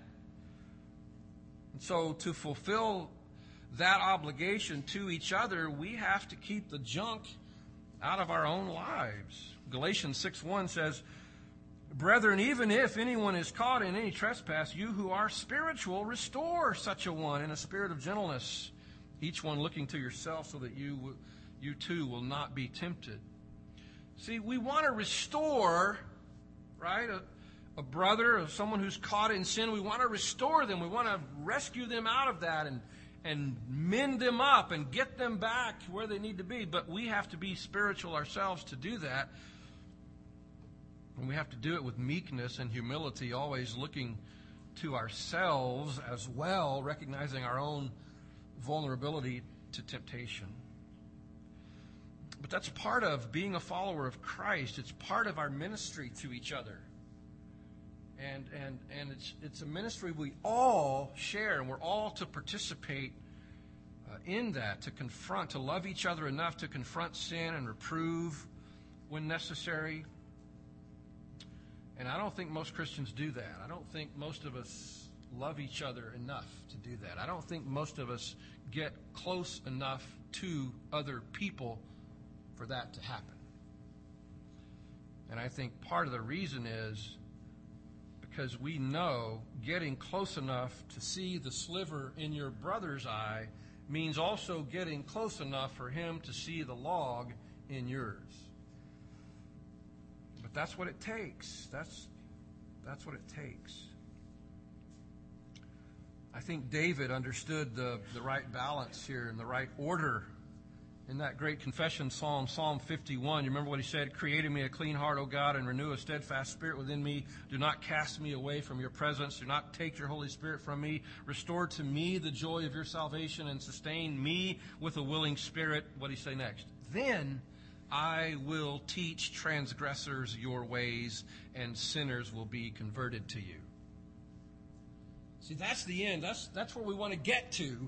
And so to fulfill that obligation to each other, we have to keep the junk out of our own lives. Galatians six one says, Brethren, even if anyone is caught in any trespass, you who are spiritual, restore such a one in a spirit of gentleness, each one looking to yourself so that you, you too will not be tempted. See, we want to restore, right, a, a brother or someone who's caught in sin. We want to restore them. We want to rescue them out of that and, and mend them up and get them back where they need to be. But we have to be spiritual ourselves to do that. And we have to do it with meekness and humility, always looking to ourselves as well, recognizing our own vulnerability to temptation. But that's part of being a follower of Christ. It's part of our ministry to each other. And and and it's it's a ministry we all share, and we're all to participate uh, in that, to confront, to love each other enough to confront sin and reprove when necessary. And I don't think most Christians do that. I don't think most of us love each other enough to do that. I don't think most of us get close enough to other people for that to happen. And I think part of the reason is because we know getting close enough to see the sliver in your brother's eye means also getting close enough for him to see the log in yours. But that's what it takes. That's, that's what it takes. I think David understood the, the right balance here and the right order in that great confession psalm, Psalm fifty-one. You remember what he said? Create in me a clean heart, O God, and renew a steadfast spirit within me. Do not cast me away from your presence. Do not take your Holy Spirit from me. Restore to me the joy of your salvation and sustain me with a willing spirit. What did he say next? Then I will teach transgressors your ways, and sinners will be converted to you. See, that's the end. That's, that's where we want to get to.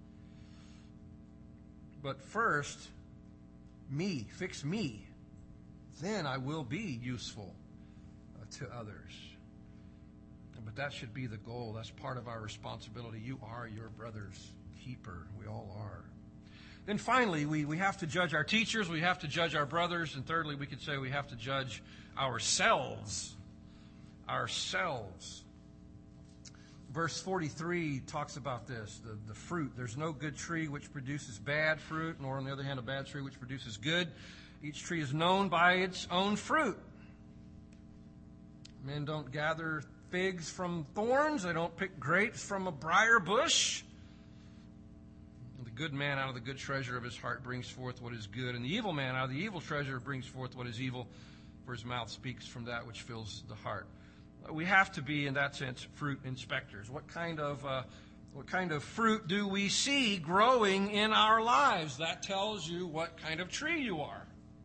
But first, me, fix me. Then I will be useful uh, to others. But that should be the goal. That's part of our responsibility. You are your brother's keeper. We all are. Then finally, we, we have to judge our teachers. We have to judge our brothers. And thirdly, we could say we have to judge ourselves. Ourselves. Verse forty-three talks about this, the, the fruit. There's no good tree which produces bad fruit, nor on the other hand a bad tree which produces good. Each tree is known by its own fruit. Men don't gather figs from thorns. They don't pick grapes from a briar bush. The good man out of the good treasure of his heart brings forth what is good, and the evil man out of the evil treasure brings forth what is evil, for his mouth speaks from that which fills the heart. We have to be, in that sense, fruit inspectors. What kind of uh, what kind of fruit do we see growing in our lives? That tells you what kind of tree you are.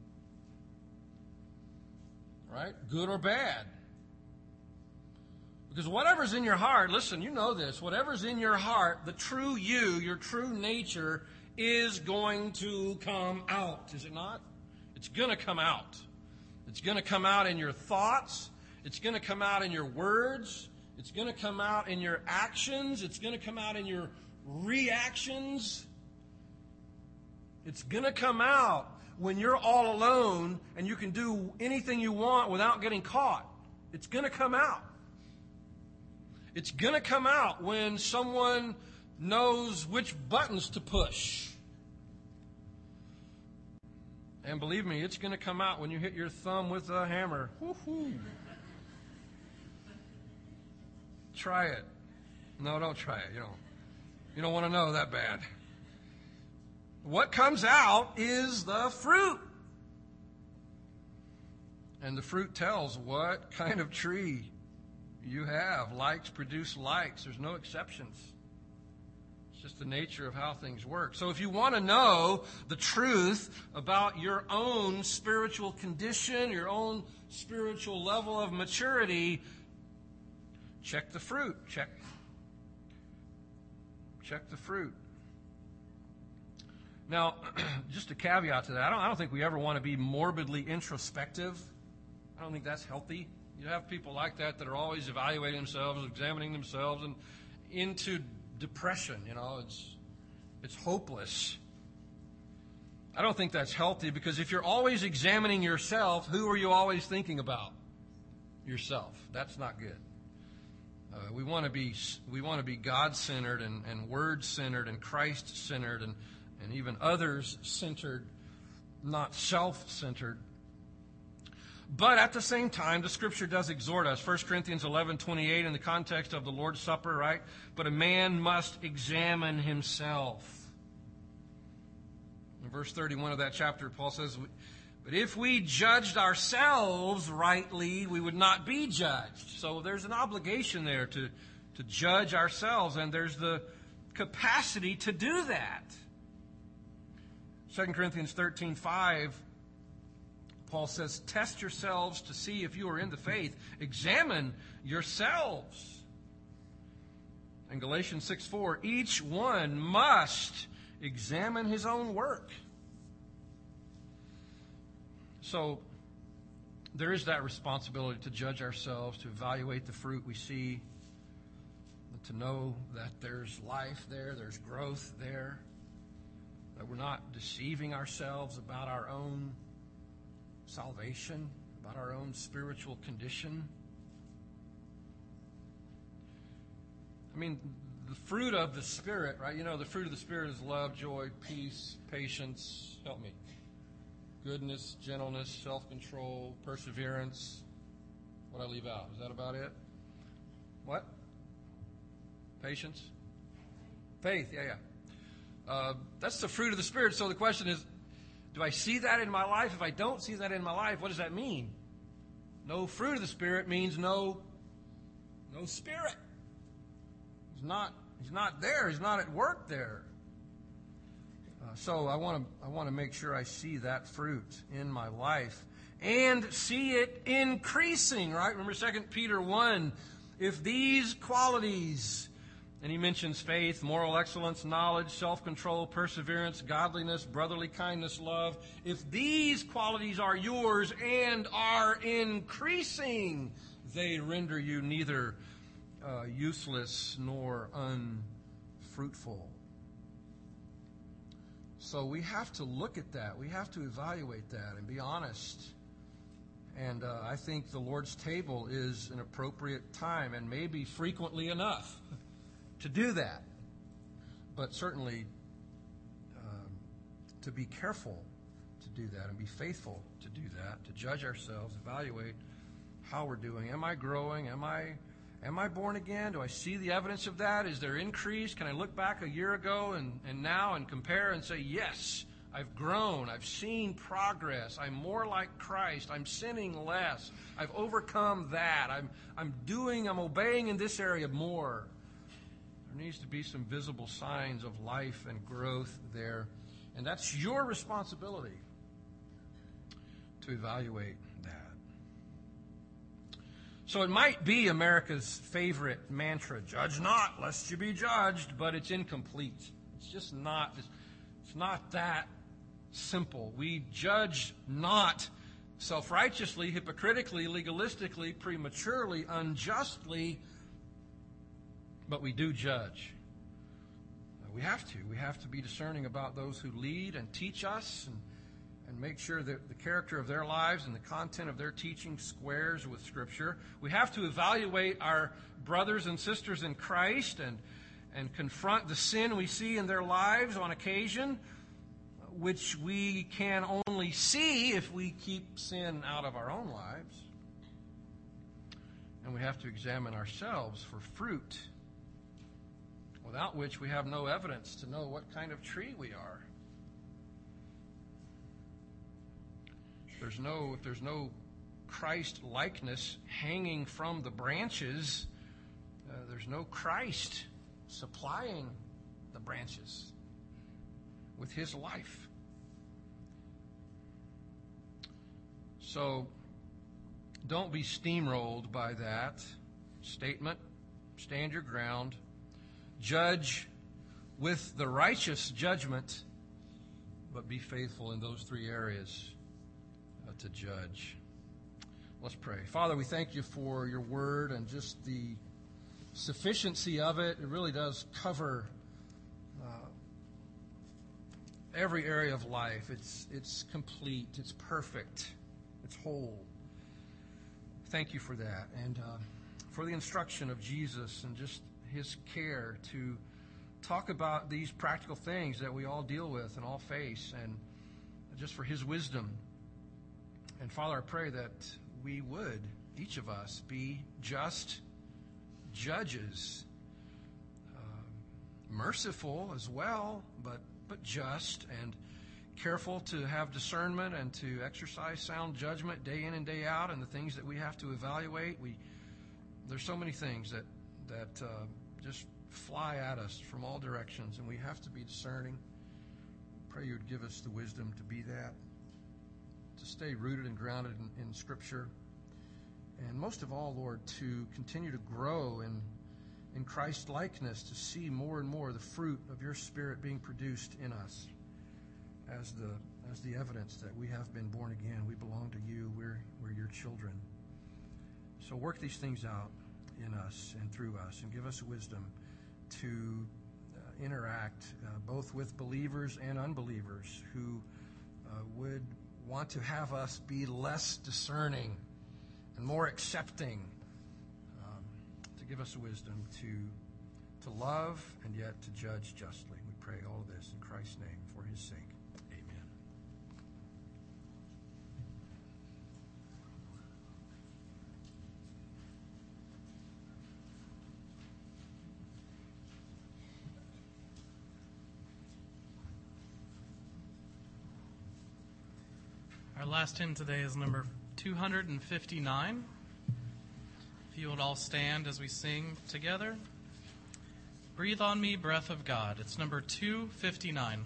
Right? Good or bad. Because whatever's in your heart, listen, you know this, whatever's in your heart, the true you, your true nature, is going to come out, is it not? It's going to come out. It's going to come out in your thoughts. It's going to come out in your words. It's going to come out in your actions. It's going to come out in your reactions. It's going to come out when you're all alone and you can do anything you want without getting caught. It's going to come out. It's going to come out when someone knows which buttons to push. And believe me, it's going to come out when you hit your thumb with a hammer. Woo-hoo. Try it. No, don't try it. You don't, you don't want to know that bad. What comes out is the fruit. And the fruit tells what kind of tree you have. Likes produce likes. There's no exceptions. It's just the nature of how things work. So if you want to know the truth about your own spiritual condition, your own spiritual level of maturity, check the fruit. Check. Check the fruit. Now, just a caveat to that, I don't, I don't think we ever want to be morbidly introspective. I don't think that's healthy. You have people like that that are always evaluating themselves, examining themselves, and into depression. You know, it's it's hopeless. I don't think that's healthy, because if you're always examining yourself, who are you always thinking about? Yourself. That's not good. Uh, we want to be we want to be God-centered and, and Word-centered and Christ-centered and, and even others-centered, not self-centered. But at the same time, the Scripture does exhort us. First Corinthians eleven twenty-eight in the context of the Lord's Supper, right? But a man must examine himself. In verse thirty-one of that chapter, Paul says, but if we judged ourselves rightly, we would not be judged. So there's an obligation there to, to judge ourselves, and there's the capacity to do that. Second Corinthians thirteen five, Paul says, test yourselves to see if you are in the faith. Examine yourselves. And Galatians six four, each one must examine his own work. So there is that responsibility to judge ourselves, to evaluate the fruit we see, to know that there's life there, there's growth there, that we're not deceiving ourselves about our own salvation, about our own spiritual condition. I mean, the fruit of the Spirit, right? You know, the fruit of the Spirit is love, joy, peace, patience. Help me. Goodness, gentleness, self-control, perseverance. What I leave out? Is that about it? What? Patience? Faith, yeah, yeah. Uh, that's the fruit of the Spirit. So the question is, do I see that in my life? If I don't see that in my life, what does that mean? No fruit of the Spirit means no, no Spirit. He's not, he's not there. He's not at work there. Uh, so I want to I want to make sure I see that fruit in my life and see it increasing, right? Remember Second Peter one, if these qualities, and he mentions faith, moral excellence, knowledge, self-control, perseverance, godliness, brotherly kindness, love, if these qualities are yours and are increasing, they render you neither uh, useless nor unfruitful. So we have to look at that. We have to evaluate that and be honest. And uh, I think the Lord's table is an appropriate time and maybe frequently enough to do that. But certainly um, to be careful to do that and be faithful to do that, to judge ourselves, evaluate how we're doing. Am I growing? Am I am I born again? Do I see the evidence of that? Is there increase? Can I look back a year ago and, and now and compare and say, yes, I've grown. I've seen progress. I'm more like Christ. I'm sinning less. I've overcome that. I'm I'm doing, I'm obeying in this area more. There needs to be some visible signs of life and growth there. And that's your responsibility to evaluate that. So it might be America's favorite mantra, judge not, lest you be judged, but it's incomplete. It's just not, it's not that simple. We judge not self-righteously, hypocritically, legalistically, prematurely, unjustly, but we do judge. We have to. We have to be discerning about those who lead and teach us and, and make sure that the character of their lives and the content of their teaching squares with Scripture. We have to evaluate our brothers and sisters in Christ and, and confront the sin we see in their lives on occasion, which we can only see if we keep sin out of our own lives. And we have to examine ourselves for fruit, without which we have no evidence to know what kind of tree we are. If there's no, if there's no Christ likeness hanging from the branches, uh, there's no Christ supplying the branches with His life. So don't be steamrolled by that statement. Stand your ground. Judge with the righteous judgment, but be faithful in those three areas uh, to judge. Let's pray. Father, we thank you for your word and just the sufficiency of it. It really does cover uh, every area of life. It's, it's complete. It's perfect. It's whole. Thank you for that. And uh, for the instruction of Jesus and just His care to talk about these practical things that we all deal with and all face, and just for His wisdom. And Father, I pray that we would, each of us, be just judges, uh, merciful as well, but but just, and careful to have discernment and to exercise sound judgment day in and day out, and the things that we have to evaluate. We there's so many things that that uh, just fly at us from all directions, and we have to be discerning. Pray you would give us the wisdom to be that, to stay rooted and grounded in, in Scripture, and most of all, Lord, to continue to grow in in Christ likeness, to see more and more the fruit of your Spirit being produced in us as the as the evidence that we have been born again. We belong to you. We're we're your children. So work these things out in us and through us, and give us wisdom to uh, interact uh, both with believers and unbelievers who uh, would want to have us be less discerning and more accepting, um, to give us wisdom to to love and yet to judge justly. We pray all of this in Christ's name for His sake. Our last hymn today is number two hundred fifty-nine. If you would all stand as we sing together. Breathe on me, breath of God. It's number two fifty-nine.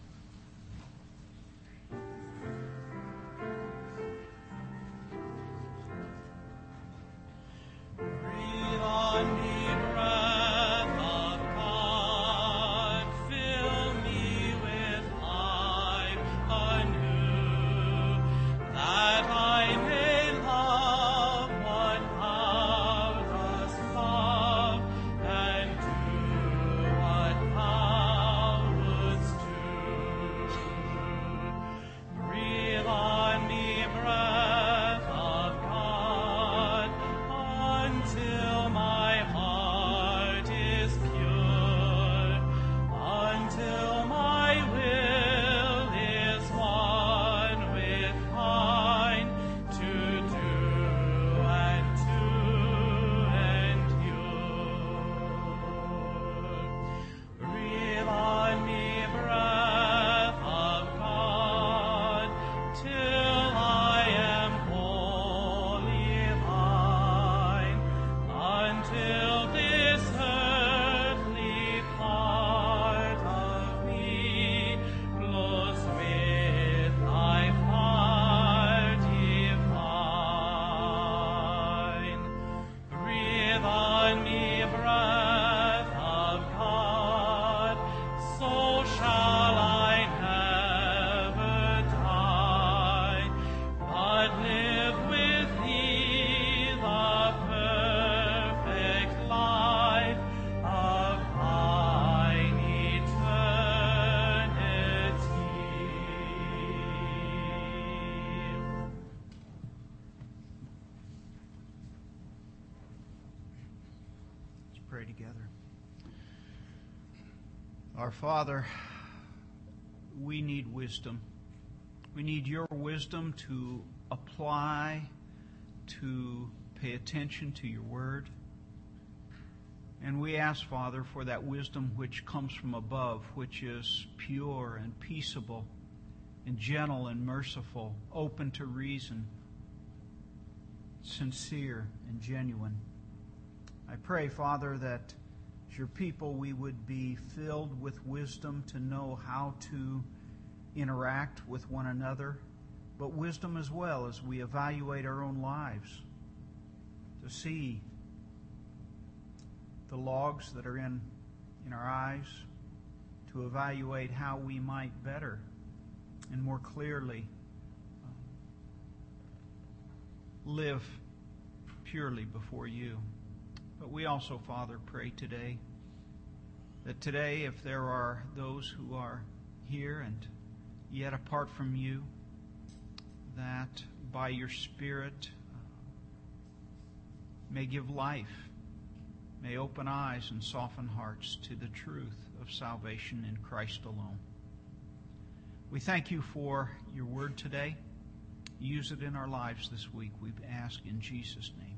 Pray together. Our Father, we need wisdom. We need your wisdom to apply, to pay attention to your word. And we ask, Father, for that wisdom which comes from above, which is pure and peaceable and gentle and merciful, open to reason, sincere and genuine. I pray, Father, that as your people we would be filled with wisdom to know how to interact with one another, but wisdom as well as we evaluate our own lives, to see the logs that are in, in our eyes, to evaluate how we might better and more clearly uh, live purely before you. But we also, Father, pray today that today, if there are those who are here and yet apart from you, that by your Spirit uh, may give life, may open eyes and soften hearts to the truth of salvation in Christ alone. We thank you for your word today. Use it in our lives this week, we ask in Jesus' name.